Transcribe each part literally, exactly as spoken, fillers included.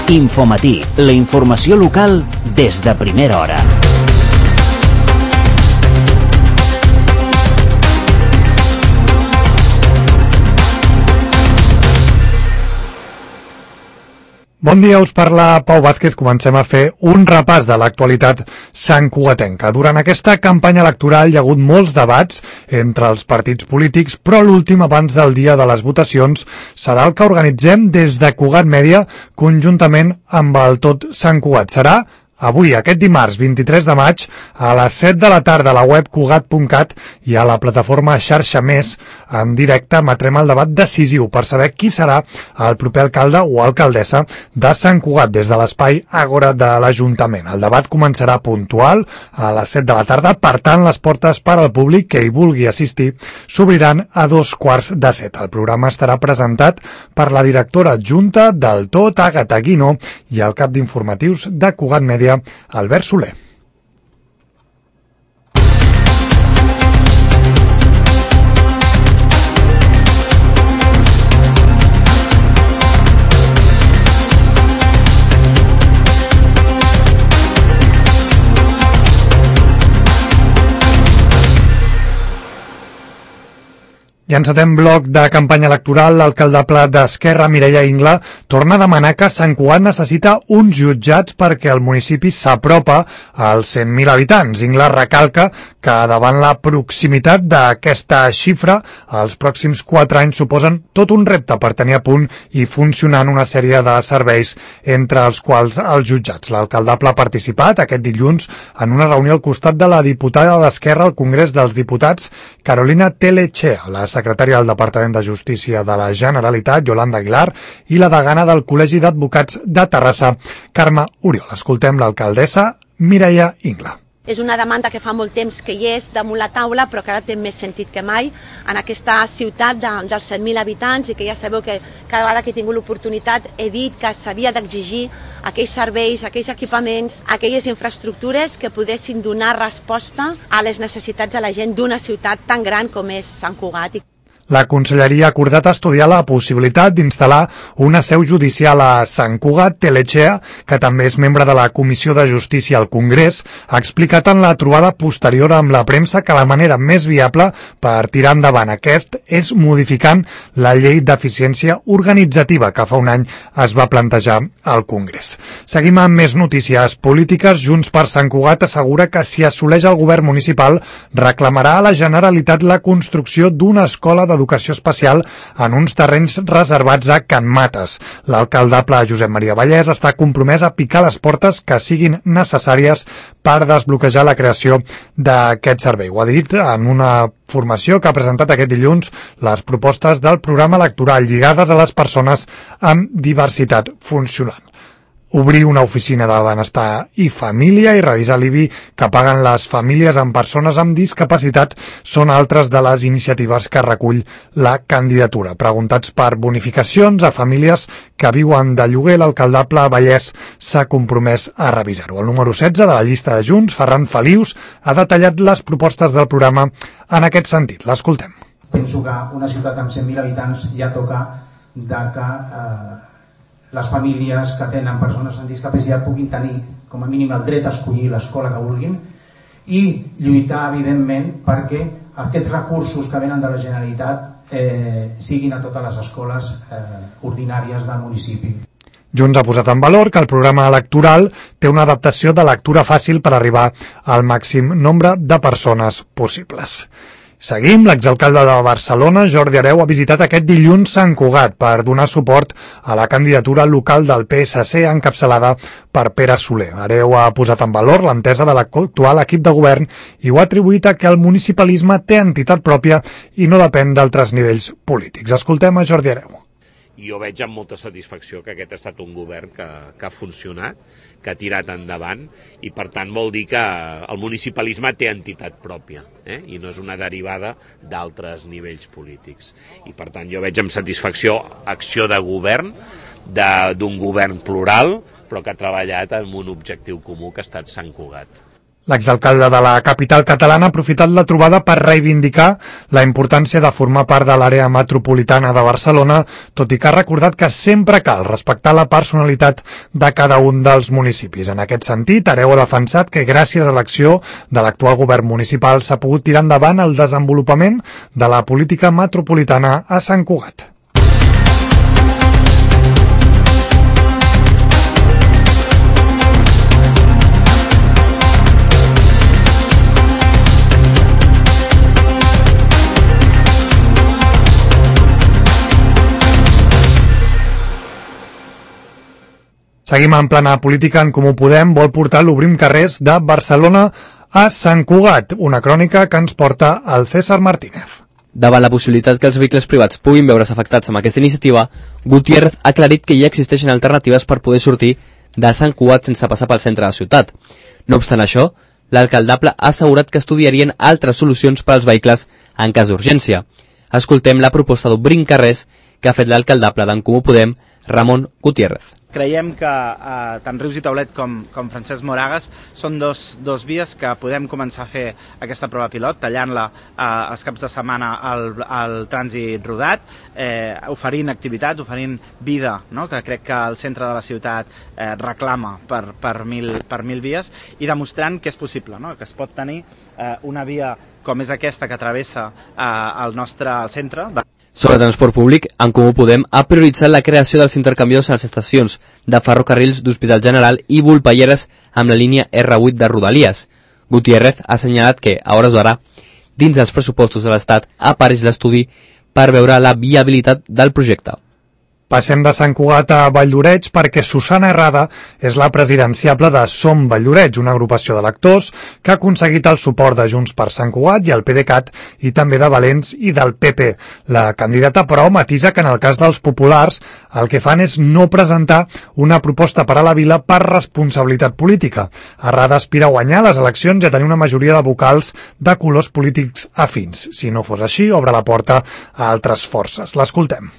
Infomatí, la informació local des de primera hora. Bon dia, us parla Pau Vázquez. Comencem a fer un repàs de l'actualitat santcugatenca. Durant aquesta campanya electoral hi ha hagut molts debats entre els partits polítics, però l'últim abans del dia de les votacions serà el que organitzem des de Cugat Mèdia conjuntament amb el Tot Sant Cugat. Serà avui, aquest dimarts, vint-i-tres de maig, a les set de la tarda a la web cugat punt cat i a la plataforma Xarxa Més, en directe emetrem el debat decisiu per saber qui serà el proper alcalde o alcaldessa de Sant Cugat des de l'espai Àgora de l'Ajuntament. El debat començarà puntual a les set de la tarda, per tant, les portes per al públic que hi vulgui assistir s'obriran a dos quarts de set. El programa estarà presentat per la directora adjunta del Tot, Àgata Guinó, i el cap d'informatius de Cugat Mèdia, Albert Soler. I encetem bloc de campanya electoral. L'alcaldable d'Esquerra, Mireia Ingla, torna a demanar que Sant Cugat necessita uns jutjats perquè el municipi s'apropa als cent mil habitants. Ingla recalca que davant la proximitat d'aquesta xifra, els pròxims quatre anys suposen tot un repte per tenir a punt i funcionant una sèrie de serveis, entre els quals els jutjats. L'alcaldable ha participat aquest dilluns en una reunió al costat de la diputada d'Esquerra al Congrés dels Diputats, Carolina Telechea, la secretària del Departament de Justícia de la Generalitat, Yolanda Aguilar, i la degana del Col·legi d'Advocats de Terrassa, Carme Oriol. Escoltem l'alcaldessa Mireia Ingla. És una demanda que fa molt temps que hi és damunt la taula, però que ara té més sentit que mai en aquesta ciutat de, dels cent mil habitants, i que ja sabeu que cada vegada que he tingut l'oportunitat he dit que s'havia d'exigir aquells serveis, aquells equipaments, aquelles infraestructures que poguessin donar resposta a les necessitats de la gent d'una ciutat tan gran com és Sant Cugat. La Conselleria ha acordat estudiar la possibilitat d'instal·lar una seu judicial a Sant Cugat. Telechea, que també és membre de la Comissió de Justícia al Congrés, ha explicat en la trobada posterior amb la premsa que la manera més viable per tirar endavant aquest és modificant la llei d'eficiència organitzativa que fa un any es va plantejar al Congrés. Seguim amb més notícies polítiques. Junts per Sant Cugat assegura que si assoleix el govern municipal reclamarà a la Generalitat la construcció d'una escola de educació especial en uns terrenys reservats a Can Mates. L'alcaldable Josep Maria Vallès està compromès a picar les portes que siguin necessàries per desbloquejar la creació d'aquest servei. Ho ha dit en una formació que ha presentat aquest dilluns les propostes del programa electoral lligades a les persones amb diversitat funcional. Obrir una oficina de benestar i família i revisar l'I B I que paguen les famílies amb persones amb discapacitat són altres de les iniciatives que recull la candidatura. Preguntats per bonificacions a famílies que viuen de lloguer, l'alcaldable Vallès s'ha compromès a revisar-ho. El número setze de la llista de Junts, Ferran Felius, ha detallat les propostes del programa en aquest sentit. L'escoltem. Penso que una ciutat amb cent mil habitants ja toca de que eh, les famílies que tenen persones amb discapacitat puguin tenir com a mínim el dret a escollir l'escola que vulguin, i lluitar evidentment perquè aquests recursos que venen de la Generalitat eh, siguin a totes les escoles eh, ordinàries del municipi. Junts ha posat en valor que el programa electoral té una adaptació de lectura fàcil per arribar al màxim nombre de persones possibles. Seguim. L'exalcalde de Barcelona, Jordi Hereu, ha visitat aquest dilluns Sant Cugat per donar suport a la candidatura local del P S C encapçalada per Pere Soler. Hereu ha posat en valor l'entesa de l'actual equip de govern i ho ha atribuït a que el municipalisme té entitat pròpia i no depèn d'altres nivells polítics. Escoltem a Jordi Hereu. Jo veig amb molta satisfacció que aquest ha estat un govern que, que ha funcionat, que ha tirat endavant, i per tant vol dir que el municipalisme té entitat pròpia, eh? I no és una derivada d'altres nivells polítics. I per tant jo veig amb satisfacció acció de govern, d'un govern plural, però que ha treballat amb un objectiu comú que ha estat Sant Cugat. L'exalcalde de la capital catalana ha aprofitat la trobada per reivindicar la importància de formar part de l'àrea metropolitana de Barcelona, tot i que ha recordat que sempre cal respectar la personalitat de cada un dels municipis. En aquest sentit, Hereu ha defensat que gràcies a l'acció de l'actual govern municipal s'ha pogut tirar endavant el desenvolupament de la política metropolitana a Sant Cugat. Seguim en plana política. En Comú Podem vol portar l'Obrim Carrers de Barcelona a Sant Cugat, una crònica que ens porta el César Martínez. Davant la possibilitat que els vehicles privats puguin veure's afectats amb aquesta iniciativa, Gutiérrez ha aclarit que ja existeixen alternatives per poder sortir de Sant Cugat sense passar pel centre de la ciutat. No obstant això, l'alcaldable ha assegurat que estudiarien altres solucions per als vehicles en cas d'urgència. Escoltem la proposta d'Obrim Carrers que ha fet l'alcaldable d'en Comú Podem, Ramon Gutiérrez. Creiem que eh, tant Rius i Taulet com, com Francesc Moragas són dos, dos vies que podem començar a fer aquesta prova pilot, tallant-la eh, els caps de setmana al, al trànsit rodat, eh, oferint activitat, oferint vida, no? Que crec que el centre de la ciutat eh, reclama per, per, mil, per mil vies, i demostrant que és possible, no? Que es pot tenir eh, una via com és aquesta que travessa eh, el nostre el centre. Sobre transport públic, en Comú Podem ha prioritzat la creació dels intercanviadors a les estacions de ferrocarrils d'Hospital General i Volpelleres amb la línia erre vuit de Rodalies. Gutiérrez ha assenyalat que, a hores d'ara, dins dels pressupostos de l'Estat, apareix l'estudi per veure la viabilitat del projecte. Passem de Sant Cugat a Valldoreix perquè Susana Herrada és la presidenciable de Som Valldoreix, una agrupació de lectors que ha aconseguit el suport de Junts per Sant Cugat i el PDeCAT i també de Valents i del Pe Pe. La candidata, però, matisa que en el cas dels populars el que fan és no presentar una proposta per a la vila per responsabilitat política. Herrada aspira a guanyar les eleccions i a tenir una majoria de vocals de colors polítics afins. Si no fos així, obre la porta a altres forces. L'escoltem.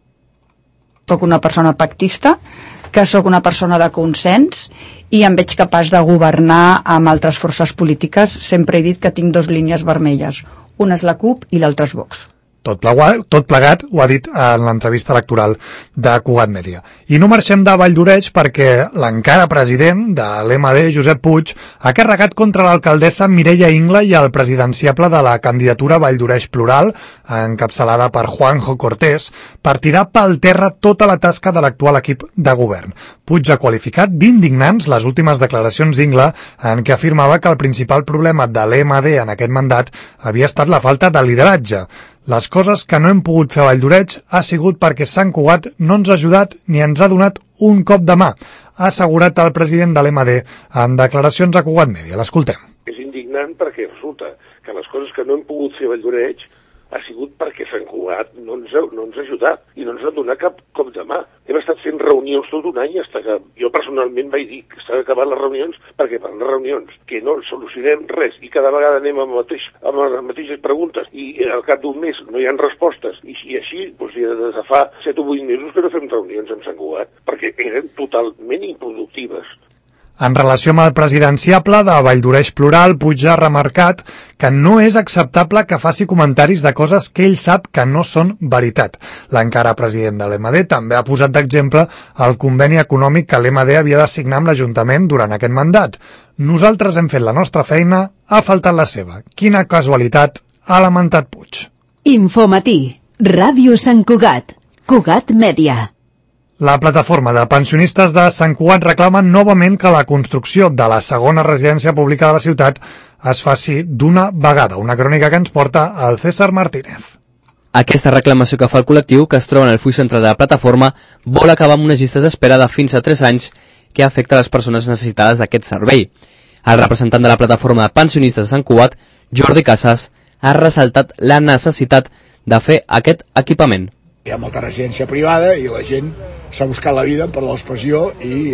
Soc una persona pactista, que sóc una persona de consens i em veig capaç de governar amb altres forces polítiques. Sempre he dit que tinc dos línies vermelles, una és la CUP i l'altra és Vox. Tot plegat, tot plegat ho ha dit en l'entrevista electoral de Cugat Mèdia. I no marxem de Valldoreix perquè l'encara president de l'E M D, Josep Puig, ha carregat contra l'alcaldessa Mireia Ingla i el presidenciable de la candidatura Valldoreix Plural, encapçalada per Juanjo Cortés, per tirar pel terra tota la tasca de l'actual equip de govern. Puig ha qualificat d'indignants les últimes declaracions d'Ingla en què afirmava que el principal problema de l'E M D en aquest mandat havia estat la falta de lideratge. Les coses que no hem pogut fer a Valldoreix ha sigut perquè Sant Cugat no ens ha ajudat ni ens ha donat un cop de mà, ha assegurat el president de l'E M D en declaracions a Cugat Mèdia. L'escoltem. És indignant perquè resulta que les coses que no hem pogut fer a Valldoreix ha sigut perquè Sant Cugat no ens, ha, no ens ha ajudat i no ens ha donat cap cop de mà. Hem estat fent reunions tot un any fins que jo personalment vaig dir que s'han acabat les reunions perquè per les reunions que no solucionem res i cada vegada anem amb, mateix, amb les mateixes preguntes i al cap d'un mes no hi ha respostes i, i així doncs, des de fa set o vuit mesos que no fem reunions amb Sant Cugat perquè eren totalment improductives. En relació amb el presidenciable de Valldoreix Plural, Puig ha remarcat que no és acceptable que faci comentaris de coses que ell sap que no són veritat. L'encara president de l'E M D també ha posat d'exemple el conveni econòmic que l'E M D havia de signar amb l'Ajuntament durant aquest mandat. Nosaltres hem fet la nostra feina, ha faltat la seva. Quina casualitat, ha lamentat Puig. Infomatí, Ràdio Sant Cugat, Cugat Mèdia. La plataforma de pensionistes de Sant Cugat reclama novament que la construcció de la segona residència pública de la ciutat es faci d'una vegada, una crònica que ens porta el César Martínez. Aquesta reclamació que fa el col·lectiu, que es troba en el full central de la plataforma, vol acabar amb unes llistes d'espera de fins a tres anys que afecta les persones necessitades d'aquest servei. El representant de la plataforma de pensionistes de Sant Cugat, Jordi Casas, ha ressaltat la necessitat de fer aquest equipament. Hi ha molta residència privada i la gent s'ha buscat la vida per l'expressió i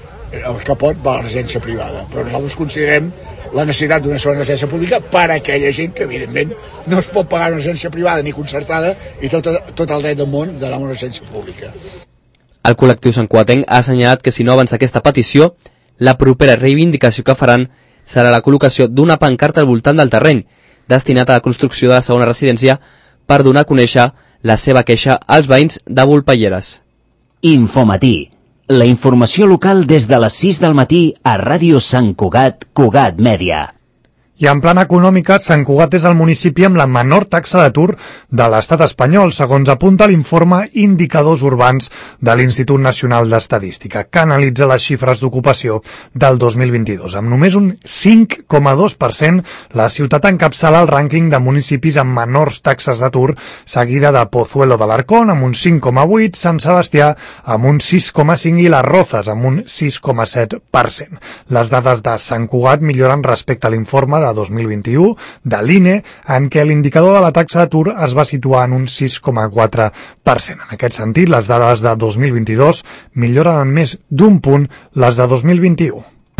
el que pot va a la residència privada. Però nosaltres considerem la necessitat d'una segona residència pública per a aquella gent que, evidentment, no es pot pagar una residència privada ni concertada i tot, tot el dret del món d'anar a una residència pública. El col·lectiu santcugatenc ha assenyalat que si no avança aquesta petició, la propera reivindicació que faran serà la col·locació d'una pancarta al voltant del terreny, destinat a la construcció de la segona residència per donar a conèixer la seva queixa als veïns de Volpelleres. Infomatí, la informació local des de les sis del matí a Ràdio Sant Cugat, Cugat Mèdia. I en plana econòmica, Sant Cugat és el municipi amb la menor taxa d'atur de l'estat espanyol, segons apunta l'informe Indicadors Urbans de l'Institut Nacional d'Estadística, que analitza les xifres d'ocupació del dos mil vint-i-dos. Amb només un cinc coma dos per cent, la ciutat encapçala el rànquing de municipis amb menors taxes d'atur, seguida de Pozuelo de l'Arcón amb un cinc coma vuit, Sant Sebastià amb un sis coma cinc i les Rozas amb un sis coma set per cent. Les dades de Sant Cugat milloren respecte a l'informe de dos mil vint-i-u de l'I N E, en què l'indicador de la taxa d'atur es va situar en un sis coma quatre per cent. En aquest sentit, les dades de dos mil vint-i-dos milloren en més d'un punt les de dos mil vint-i-u.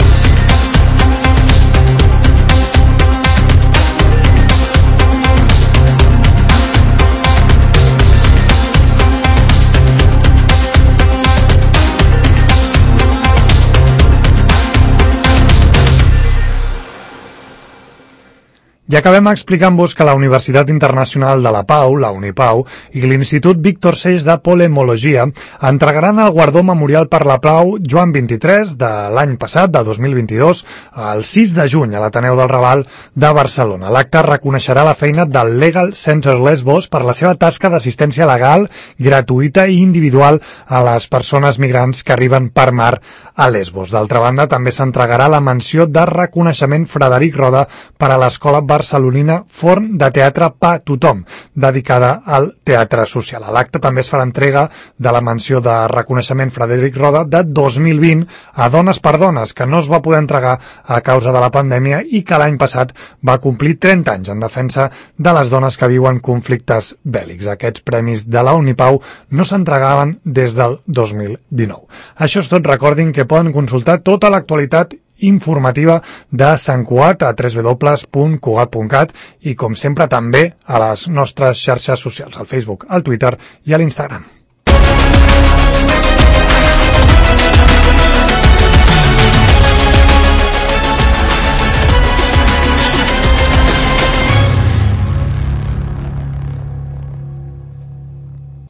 I acabem explicant-vos que la Universitat Internacional de la Pau, la Unipau, i l'Institut Víctor Seix de Polemologia entregaran el guardó memorial per la Pau Joan vint-i-tres de l'any passat, de dos mil vint-i-dos, el sis de juny a l'Ateneu del Raval de Barcelona. L'acte reconeixerà la feina del Legal Center Lesbos per la seva tasca d'assistència legal, gratuïta i individual a les persones migrants que arriben per mar a Lesbos. D'altra banda, també s'entregarà la menció de reconeixement Frederic Roda per a l'Escola barcelonina Forn de Teatre Pa Tothom, dedicada al teatre social. A l'acte també es farà entrega de la menció de reconeixement Frederic Roda de dos mil vint a Dones per Dones, que no es va poder entregar a causa de la pandèmia i que l'any passat va complir trenta anys en defensa de les dones que viuen conflictes bèl·lics. Aquests premis de la Unipau no s'entregaven des del dos mil dinou. Això és tot. Recordin que poden consultar tota l'actualitat informativa de Sant Cugat a w w w punt cugat punt cat i, com sempre, també a les nostres xarxes socials, al Facebook, al Twitter i a l'Instagram.